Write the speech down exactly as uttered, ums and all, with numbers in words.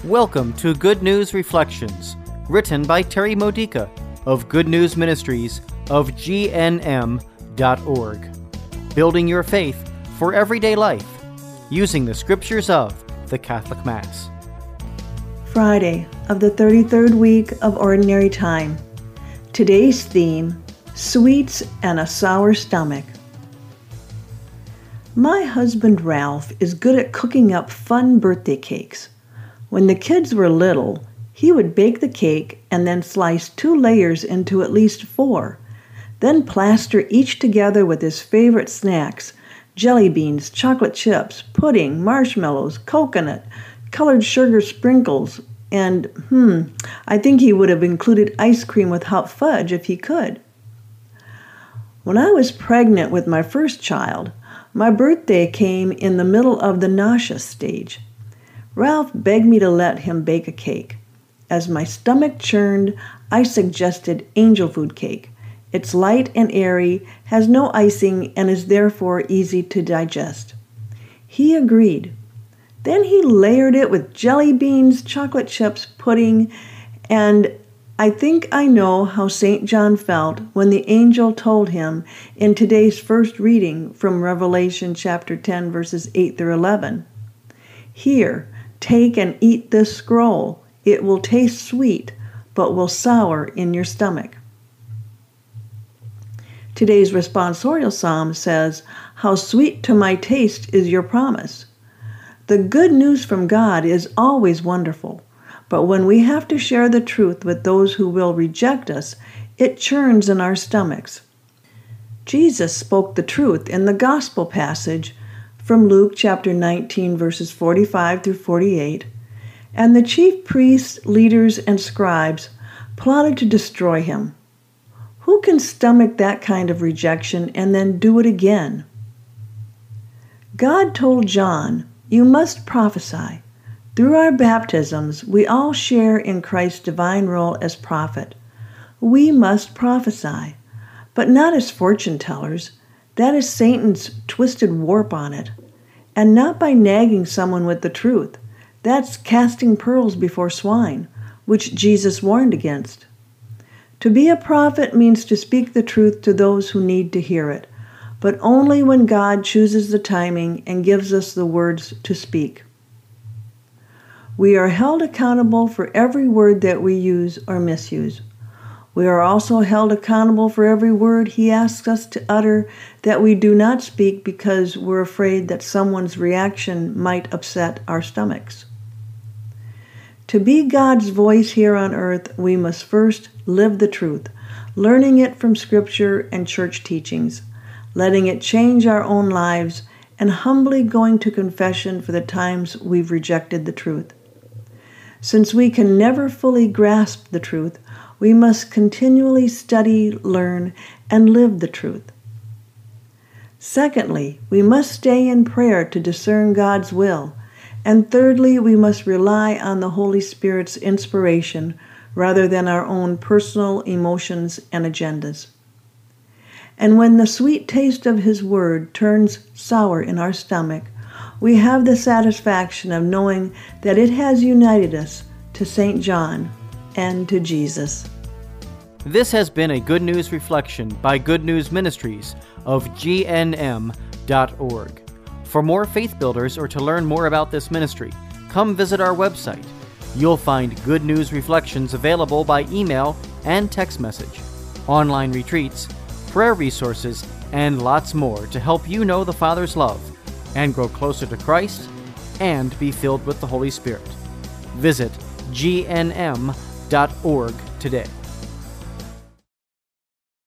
Welcome to Good News Reflections, written by Terry Modica of Good News Ministries of G N M dot org. Building your faith for everyday life, using the scriptures of the Catholic Mass. Friday of the thirty-third week of Ordinary Time. Today's theme, Sweets and a Sour Stomach. My husband Ralph is good at cooking up fun birthday cakes. When the kids were little, he would bake the cake and then slice two layers into at least four, then plaster each together with his favorite snacks, jelly beans, chocolate chips, pudding, marshmallows, coconut, colored sugar sprinkles, and, hmm, I think he would have included ice cream with hot fudge if he could. When I was pregnant with my first child, my birthday came in the middle of the nauseous stage. Ralph begged me to let him bake a cake. As my stomach churned, I suggested angel food cake. It's light and airy, has no icing, and is therefore easy to digest. He agreed. Then he layered it with jelly beans, chocolate chips, pudding, and I think I know how Saint John felt when the angel told him in today's first reading from Revelation chapter ten, verses eight through eleven. Here, take and eat this scroll. It will taste sweet, but will sour in your stomach. Today's responsorial psalm says, "How sweet to my taste is your promise." The good news from God is always wonderful, but when we have to share the truth with those who will reject us, it churns in our stomachs. Jesus spoke the truth in the gospel passage from Luke chapter nineteen, verses forty-five through forty-eight, and the chief priests, leaders, and scribes plotted to destroy him. Who can stomach that kind of rejection and then do it again? God told John, "You must prophesy." Through our baptisms, we all share in Christ's divine role as prophet. We must prophesy, but not as fortune tellers. That is Satan's twisted warp on it. And not by nagging someone with the truth. That's casting pearls before swine, which Jesus warned against. To be a prophet means to speak the truth to those who need to hear it, but only when God chooses the timing and gives us the words to speak. We are held accountable for every word that we use or misuse. We are also held accountable for every word He asks us to utter that we do not speak because we're afraid that someone's reaction might upset our stomachs. To be God's voice here on earth, we must first live the truth, learning it from Scripture and church teachings, letting it change our own lives, and humbly going to confession for the times we've rejected the truth. Since we can never fully grasp the truth, we must continually study, learn, and live the truth. Secondly, we must stay in prayer to discern God's will. And thirdly, we must rely on the Holy Spirit's inspiration rather than our own personal emotions and agendas. And when the sweet taste of His Word turns sour in our stomach, we have the satisfaction of knowing that it has united us to Saint John and to Jesus. This has been a Good News Reflection by Good News Ministries of G N M dot org. For more faith builders or to learn more about this ministry, come visit our website. You'll find Good News Reflections available by email and text message, online retreats, prayer resources, and lots more to help you know the Father's love and grow closer to Christ and be filled with the Holy Spirit. Visit G N M dot org today.